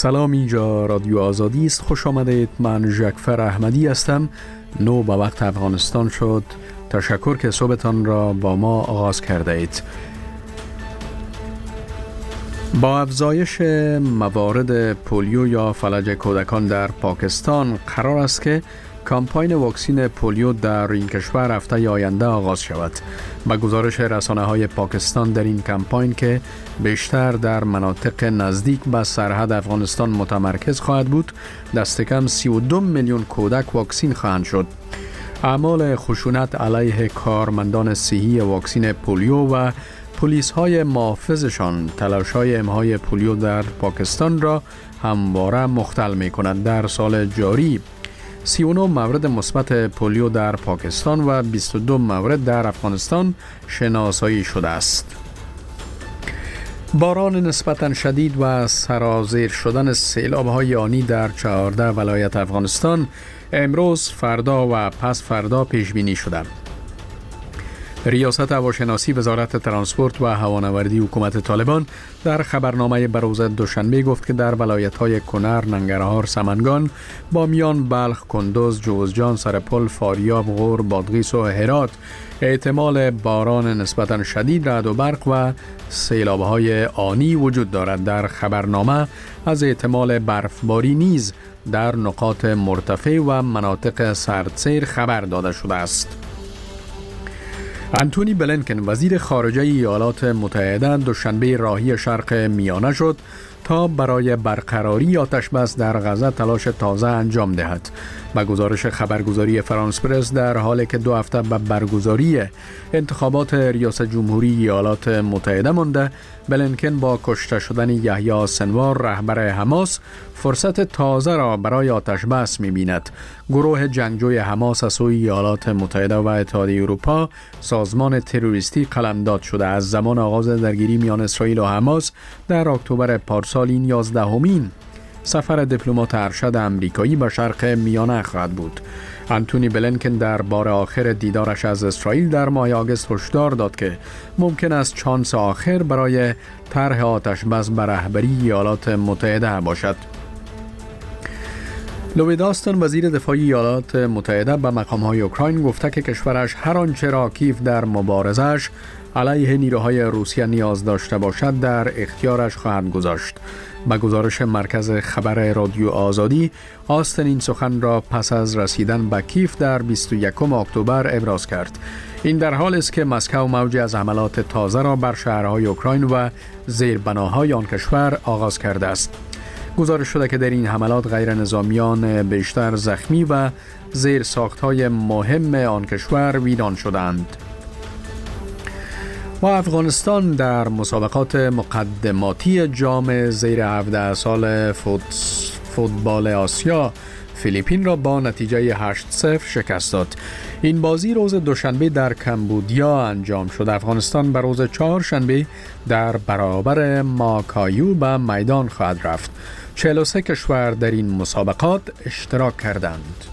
سلام، اینجا رادیو آزادی است. خوش آمدید. من جعفر احمدی هستم. 9 به وقت افغانستان شد. تشکر که صبحتان را با ما آغاز کرده اید. با افزایش موارد پولیو یا فلج کودکان در پاکستان قرار است که کامپاین واکسین پولیو در این کشور هفته آینده آغاز شود. با گزارش رسانه‌های پاکستان در این کامپاین که بیشتر در مناطق نزدیک به سرحد افغانستان متمرکز خواهد بود، دست کم 32 میلیون کودک واکسین خواهند شد. اعمال خشونت علیه کارمندان صحی واکسین پولیو و پلیس های محافظشان تلاش‌های امحای پولیو در پاکستان را همواره مختل می کند. در سال جاری 39 مورد مثبت پولیو در پاکستان و 22 مورد در افغانستان شناسایی شده است. باران نسبتاً شدید و سرازیر شدن سیلاب‌های آنی در 14 ولایت افغانستان امروز، فردا و پس فردا پیش بینی شده. ریاست هواشناسی وزارت ترانسپورت و هوانوردی حکومت طالبان در خبرنامه به روز دوشنبه گفت که در ولایت‌های کنر، ننگرهار، سمنگان، بامیان، بلخ، کندوز، جوزجان، سرپل، فاریاب، غور، بادغیس و هرات احتمال باران نسبتاً شدید، رعد و برق و سیلاب‌های آنی وجود دارد. در خبرنامه از احتمال برفباری نیز در نقاط مرتفع و مناطق سردسیر خبر داده شده است. انتونی بلینکن وزیر خارجه ایالات متحده دوشنبه راهی شرق میانه شد تا برای برقراری آتش‌بس در غزه تلاش تازه انجام دهد. با گزارش خبرگزاری فرانس پرس، در حالی که 2 هفته به برگزاری انتخابات ریاست جمهوری ایالات متحده مانده، بلینکن با کشته شدن یحیی سنوار رهبر حماس فرصت تازه را برای آتش‌بس می‌بیند. گروه جنگجوی حماس از سوی ایالات متحده و اتحادیه اروپا سازمان تروریستی قلمداد شده. از زمان آغاز درگیری میان اسرائیل و حماس در اکتبر پارسال این 11مین سفر دیپلمات ارشد امریکایی به شرق میانه خواهد بود. انتونی بلینکن در بار آخر دیدارش از اسرائیل در ماه آگوست هشدار داد که ممکن است شانس آخر برای طرح آتش‌بس به رهبری ایالات متحده باشد. لوید آستن وزیر دفاع ایالات متحده به مقام‌های اوکراین گفته که کشورش هر آنچه را کیف در مبارزه‌اش علیه نیروهای روسیه نیاز داشته باشد در اختیارش خواهد گذاشت. با گزارش مرکز خبر رادیو آزادی، آستن این سخن را پس از رسیدن به کیف در 21 اکتبر ابراز کرد. این در حالی است که مسکو موجی از حملات تازه را بر شهرهای اوکراین و زیربناهای آن کشور آغاز کرده است. گزارش شده که در این حملات غیر نظامیان بیشتر زخمی و زیر ساختهای مهم آن کشور ویران شدند. و افغانستان در مسابقات مقدماتی جام زیر 17 سال فوتبال آسیا فیلیپین را با نتیجه 8-0 شکست داد. این بازی روز دوشنبه در کمبودیا انجام شد. افغانستان به روز چهارشنبه در برابر ماکایو به میدان خواهد رفت. 43 کشور در این مسابقات اشتراک کردند.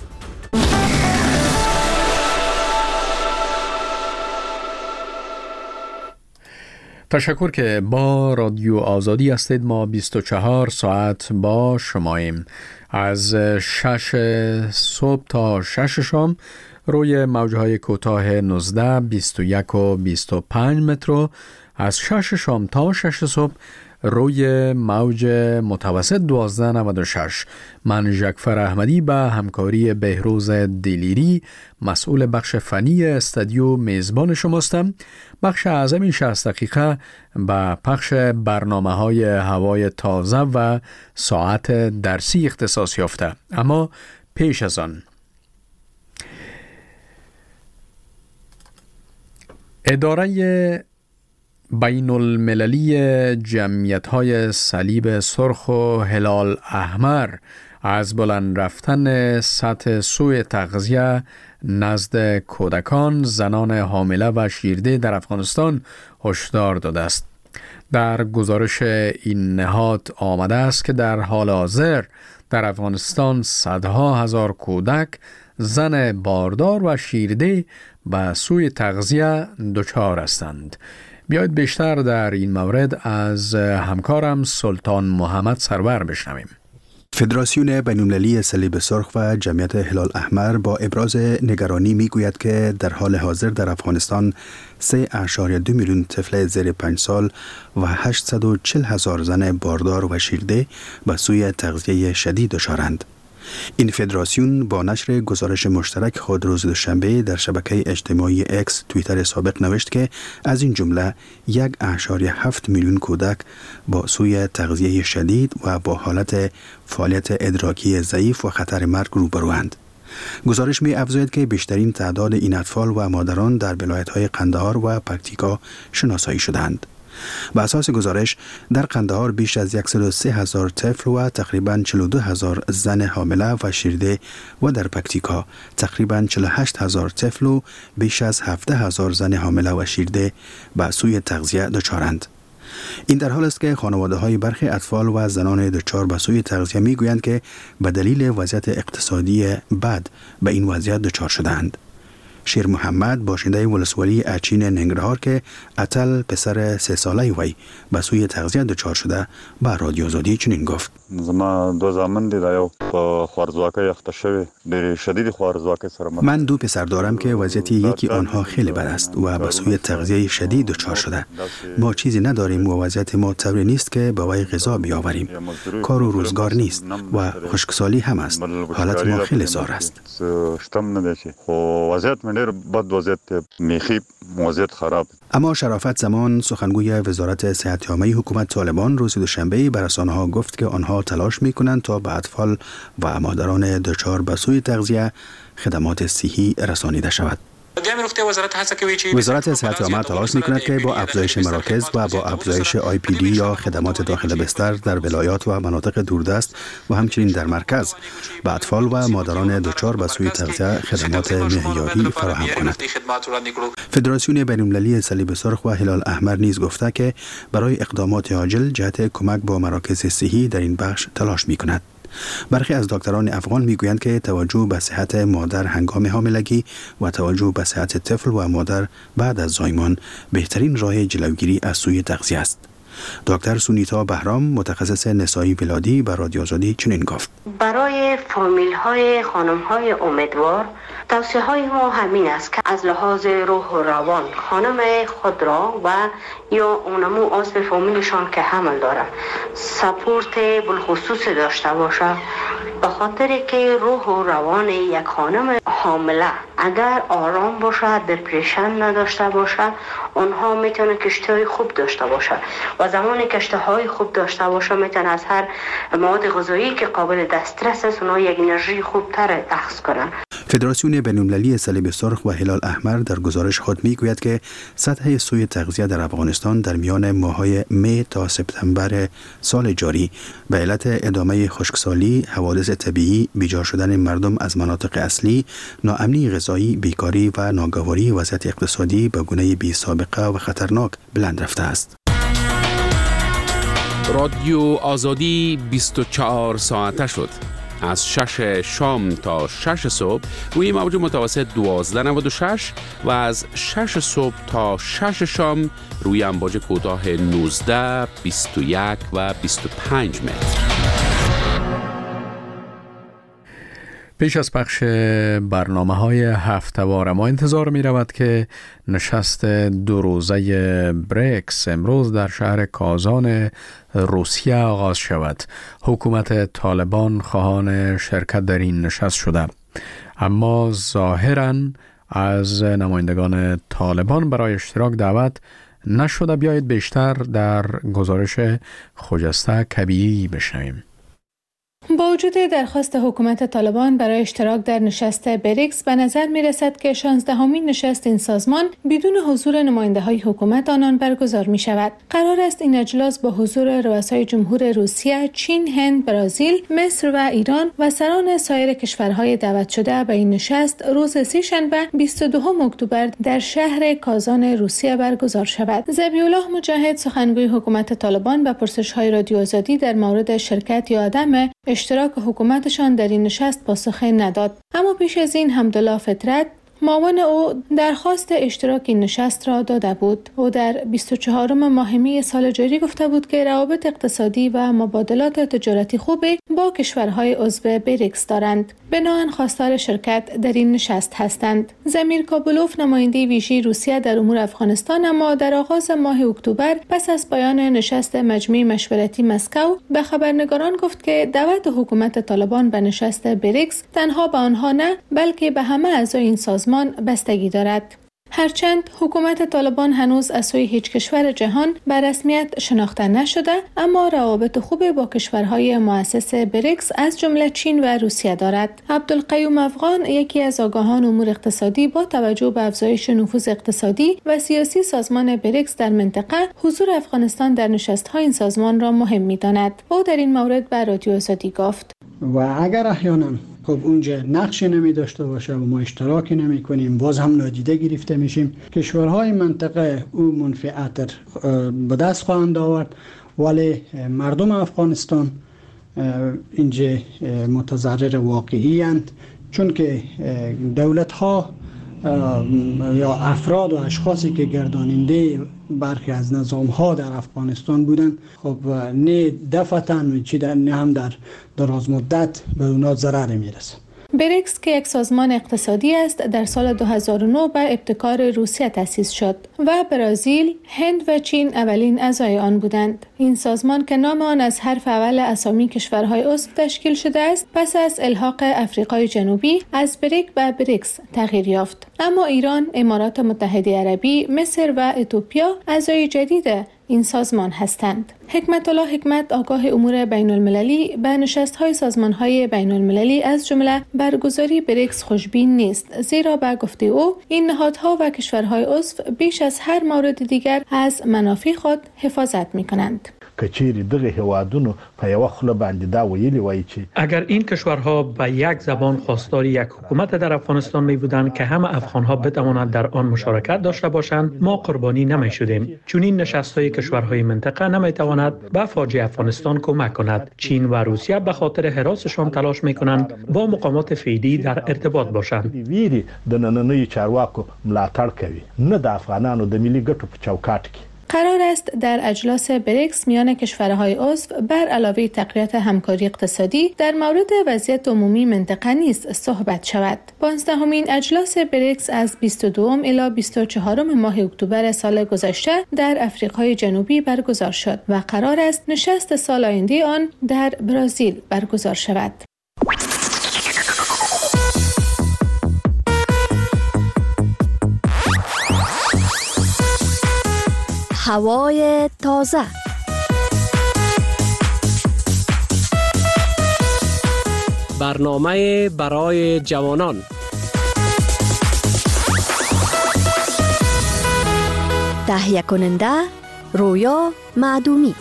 تشکر که با رادیو آزادی هستید. ما 24 ساعت با شماییم. از 6 صبح تا 6 شام روی موجهای کوتاه 19، 21 و 25 متر، از 6 شام تا 6 صبح روی موج متوسط 1296. من جعفر احمدی به همکاری بهروز دلیری مسئول بخش فنی استودیو میزبان شماستم. بخش اعظم 60 دقیقه به پخش برنامه‌های هوای تازه و ساعت درسی اختصاص یافته. اما پیش از آن، اداره بین المللی جمعیت‌های صلیب سرخ و هلال احمر از بلند رفتن سطح سوء تغذیه نزد کودکان، زنان حامله و شیرده در افغانستان هشدار داده است. در گزارش این نهاد آمده است که در حال حاضر در افغانستان صدها هزار کودک، زن باردار و شیرده به سوء تغذیه دچار هستند. بیایید بیشتر در این مورد از همکارم سلطان محمد سرور بشنویم. فدراسیون بین‌المللی صلیب سرخ و جمعیت هلال احمر با ابراز نگرانی میگوید که در حال حاضر در افغانستان 3.2 میلیون طفل زیر 5 سال و 840,000 زن باردار و شیرده به سوی تغذیه شدید دچارند. این فدراسیون با نشر گزارش مشترک خود روز دوشنبه در شبکه اجتماعی اکس توییتر سابق نوشت که از این جمله 1.7 میلیون کودک با سوی تغذیه شدید و با حالت فعالیت ادراکی ضعیف و خطر مرگ روبروند. گزارش می افزاید که بیشترین تعداد این اطفال و مادران در ولایت‌های قندهار و پکتیکا شناسایی شدند. به اساس گزارش در قندهار بیش از 103,000 طفل و تقریباً 42,000 زن حامله و شیرده و در پکتیکا تقریباً 48,000 طفل و بیش از 17,000 زن حامله و شیرده به سوی تغذیه دچارند. این در حال است که خانواده‌های برخی اطفال و زنان دچار به سوی تغذیه می‌گویند که به دلیل وضعیت اقتصادی بد به این وضعیت دچار شدند. شیر محمد باشنده ولسوالی اچین ننگرهار که اتل پسر 3 ساله وی به سوی تغذیه دچار شده به رادیو آزادی چنین گفت: من 2 پسر دارم که وضعیت یکی آنها خیلی بد است و به سوی تغذیه شدید دچار شده. ما چیزی نداریم و وضعیت ما طوری نیست که به وی غذا بیاوریم. کار و روزگار نیست و خشکسالی هم است. حالت ما خیلی زار است. اما شرافت زمان سخنگوی وزارت صحت عامه حکومت طالبان روز دوشنبه به رسانه‌ها گفت که آنها تلاش می‌کنند تا به اطفال و مادران دچار به سوی تغذیه خدمات صحی رسانیده شود. وزارت صحت عامه تلاش می‌کند که با افزایش مراکز و با افزایش IPD یا خدمات داخل بستر در ولایات و مناطق دوردست و همچنین در مرکز به اطفال و مادران دچار به سوی تغذیه خدمات معیاری فراهم کند. فدراسیون بین‌المللی صلیب سرخ و هلال احمر نیز گفته که برای اقدامات عاجل جهت کمک با مراکز صحی در این بخش تلاش می‌کند. برخی از دکتران افغان میگویند که توجه به صحت مادر هنگام حاملگی و توجه به صحت طفل و مادر بعد از زایمان بهترین راه جلوگیری از سوی تغذیه است. دکتر سونیتا بهرام متخصص نسایی ولادی به رادیو آزادی چنین گفت: برای فامیل‌های خانم‌های امیدوار توصیه‌های ما همین است که از لحاظ روح و روان خانم خود را و یا اونمو عضو فامیلشان که حمل دارن سپورت بالخصوص داشته باشه، به خاطر که روح و روان یک خانم حامله اگر آرام باشه، دپرشن نداشته باشه، اونها میتونه کشتهای خوب داشته باشه و زمانی کشتهای خوب داشته باشه میتونه از هر مواد غذایی که قابل دسترس است اونها یک انرژی خوبتر اخذ کنن. فدراسیون بین‌المللی صلیب سرخ و هلال احمر در گزارش خود میگوید که سطح سوی تغذیه در افغانستان در میان ماه‌های می تا سپتامبر سال جاری به علت ادامه خشکسالی، حوادث طبیعی، بیجا شدن مردم از مناطق اصلی، ناامنی غذایی، بیکاری و ناگواری وضعیت اقتصادی به گونه بی سابقه و خطرناک بلند رفته است. رادیو آزادی 24 ساعته شد. از 6 شام تا 6 صبح روی موج متوسط 1296 و از 6 صبح تا 6 شام روی امواج کوتاه 19، 21 و 25 متر. پیش از پخش برنامه‌های هفته‌وار ما انتظار می رود که نشست 2 روزه بریکس امروز در شهر کازان روسیه آغاز شود. حکومت طالبان خواهان شرکت در این نشست شده، اما ظاهراً از نمایندگان طالبان برای اشتراک دعوت نشده. بیایید بیشتر در گزارش خجسته کبیری بشنویم. با وجود درخواست حکومت طالبان برای اشتراک در نشست بریکس، به نظر می رسد که 16مین نشست این سازمان بدون حضور نماینده های حکومت آنان برگزار می شود. قرار است این اجلاس با حضور رؤسای جمهور روسیه، چین، هند، برزیل، مصر و ایران و سران سایر کشورهای دعوت شده به این نشست روز 3 شنبه 22 اکتبر در شهر کازان روسیه برگزار شود. ذبیح‌الله مجاهد سخنگوی حکومت طالبان به پرسش‌های رادیو آزادی در مورد شرکت یا عدم اشتراک حکومتشان در این نشست پاسخ نداد. اما پیش از این حمدالله فطرت معاون او درخواست اشتراک این نشست را داده بود. او در 24 ماه می سال جاری گفته بود که روابط اقتصادی و مبادلات تجارتی خوبی با کشورهای عضو بریکس دارند. بنابراین خواستار شرکت در این نشست هستند. زمیر کابلوف نماینده ویژه روسیه در امور افغانستان اما در آغاز ماه اکتبر پس از پایان نشست مجمع مشورتی مسکو به خبرنگاران گفت که دعوت حکومت طالبان به نشست بریکس تنها به آنها نه بلکه به همه اعضای این سازمان بستگی دارد. هرچند حکومت طالبان هنوز از سوی هیچ کشور جهان به رسمیت شناخته نشده، اما روابط خوب با کشورهای مؤسس بریکس از جمله چین و روسیه دارد. عبدالقیوم افغان، یکی از آگاهان امور اقتصادی، با توجه به افزایش نفوذ اقتصادی و سیاسی سازمان بریکس در منطقه، حضور افغانستان در نشست‌های این سازمان را مهم می‌داند. او در این مورد به رادیو آزادی گفت: و اگر احیانا خب اونجا نقشی نمی داشته باشه و ما اشتراکی نمی کنیم، باز هم نادیده گرفته میشیم. کشورهای منطقه او منفعت به دست خواهند آورد، ولی مردم افغانستان اینجا متضرر واقعی اند، چون که دولت ها یا افراد و اشخاصی که گرداننده برخی از نظام ها در افغانستان بودند، خب نه دفعتاً نه هم در دراز مدت به اونا ضرر میرسه. بریکس که یک سازمان اقتصادی است، در سال 2009 به ابتکار روسیه تأسیس شد و برزیل، هند و چین اولین اعضای آن بودند. این سازمان که نام آن از حرف اول اسامی کشورهای عضو تشکیل شده است، پس از الحاق افریقای جنوبی از بریک به بریکس تغییر یافت. اما ایران، امارات متحده عربی، مصر و اتیوپیا اعضای جدید این سازمان هستند. حکمت الله حکمت، آگاه امور بین المللی، به نشست‌های سازمان‌های بین المللی از جمله برگزاری بریکس خوشبین نیست، زیرا به گفته او این نهادها و کشورهای عضو بیش از هر مورد دیگر از منافع خود حفاظت می‌کنند. کچیری دغه هوادونو په یو خله باندې دا ویلی وای چې اگر این کشورها به یک زبان خواستار یک حکومت در افغانستان می بودند که همه افغان‌ها بتوانند در آن مشارکت داشته باشند، ما قربانی نمی شدیم. چون این نشست‌های کشورهای منطقه نمی تواند به فاجعه افغانستان کمک کند. چین و روسیه به خاطر حراسشان تلاش می کنند با مقامات فعلی در ارتباط باشند. ویری د نننوي چارواکو ملاتړ کوي، نه د افغانانو د ملي ګټو په چوکاټ کې. قرار است در اجلاس بریکس میان کشورهای عضو بر علاوه تقویت همکاری اقتصادی در مورد وضعیت عمومی منطقه نیز صحبت شود. 15مین اجلاس بریکس از 22 الی 24 ماه اکتبر سال گذشته در افریقای جنوبی برگزار شد و قرار است نشست سال آینده آن در برزیل برگزار شود. هوای تازه. برنامه برای جوانان. تهیه کننده رویا معدومی.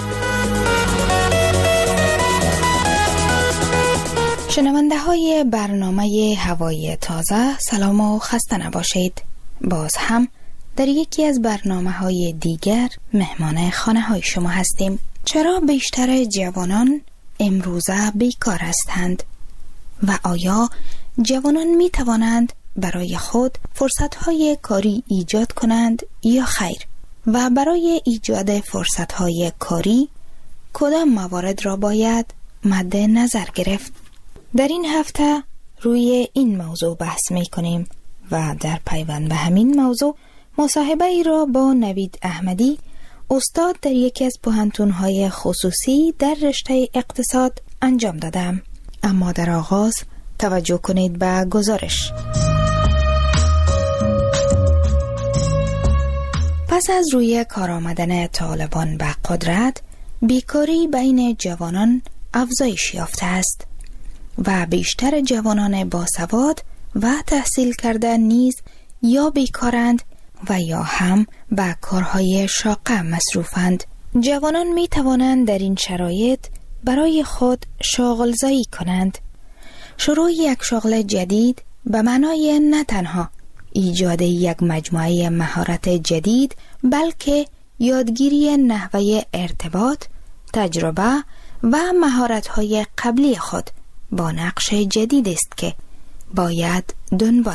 شنونده های برنامه هوای تازه، سلام و خسته نباشید. باز هم در یکی از برنامه‌های دیگر مهمان خانه‌های شما هستیم. چرا بیشتر جوانان امروزه بیکار هستند و آیا جوانان می توانند برای خود فرصت‌های کاری ایجاد کنند یا خیر؟ و برای ایجاد فرصت‌های کاری کدام موارد را باید مد نظر گرفت؟ در این هفته روی این موضوع بحث می کنیم و در پیوند به همین موضوع مصاحبه ای را با نوید احمدی، استاد در یکی از پوهنتون‌های خصوصی در رشته اقتصاد انجام دادم. اما در آغاز توجه کنید به گزارش. پس از روی کار آمدن طالبان به قدرت، بیکاری بین جوانان افزایش یافته است و بیشتر جوانان باسواد و تحصیل کرده نیز یا بیکارند و یا هم به کارهای شاقه مصروفند. جوانان می توانند در این شرایط برای خود شاغل‌زایی کنند. شروع یک شغل جدید به معنای نه تنها ایجاد یک مجموعه مهارت جدید، بلکه یادگیری نحوه ارتباط، تجربه و مهارت‌های قبلی خود با نقش جدید است که باید دنبال